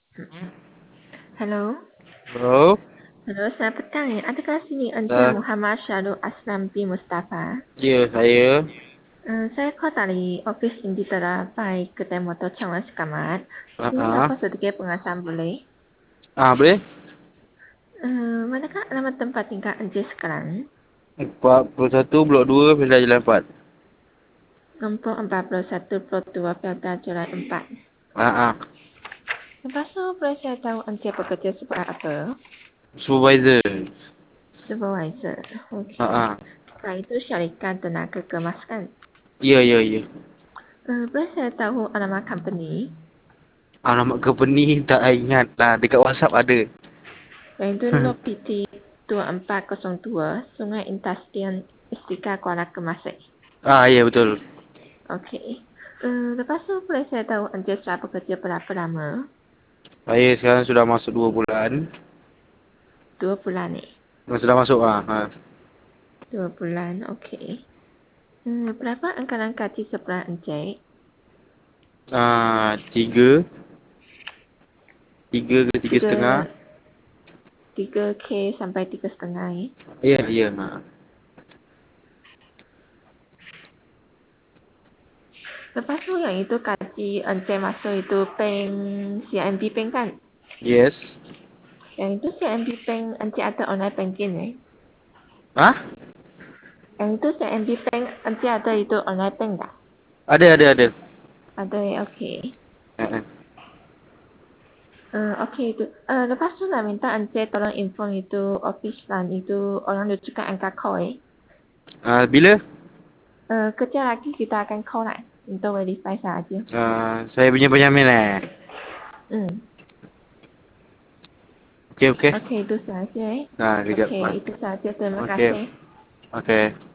Halo. Halo, Halo, selamat petang ya. Adakah sini Encik dah. Muhammad Syarul Aslam bin Mustafa? Ya, saya. Saya call dari office Inditera by Kedai Motor Cawan Sekamat. Ingin Ah, lapor sedikit pengasahan boleh? boleh? Manakah alamat tempat tinggal Encik sekarang? 41 Blok 2 Villa Jalan 4. Nombor 41 Plot 2 Pelta Jalan 4. Ah, Lepas tu, boleh saya tahu Encik bekerja sebagai apa? Supervisor. Supervisor. Okey. Ah. Setelah itu syarikat tenaga kemas kan? Ya, ya, ya. Boleh saya tahu alamat company? Alamat company tak ingat lah. Dekat WhatsApp ada. Yaitu Lot PT 2402 Sungai Intastian Istika Kuala Kemasek. Ya betul. Okey. Lepas tu boleh saya tahu Encik telah bekerja berapa lama? Saya sekarang sudah masuk 2 bulan. 2 bulan ni. Sudah masuk ah. 2 bulan, okey. Berapa anggaran gaji sebulan Encik? 3 ke 3,5. 3 3K sampai 3,5 ya. Ya, ya. Lepas tu yang itu gaji Encik masuk itu bank CIMB Bank kan? Yes. Yang itu CIMB Bank Encik ada online banking eh? Ah? Yang itu CIMB Bank Encik ada itu online bank tak? Ada. Ada ya, okey. Ah. Okey itu. Lepas tu nak minta Encik tolong inform itu office line itu orang rujukan angkat call eh. Bila? Kejap lagi kita akan call lah untuk verify saja. Saya punya penyamin Hmm. Okey, okey. Okey, itu saja eh. Kejap. Okey, itu saja. Terima Okey. kasih. Okey.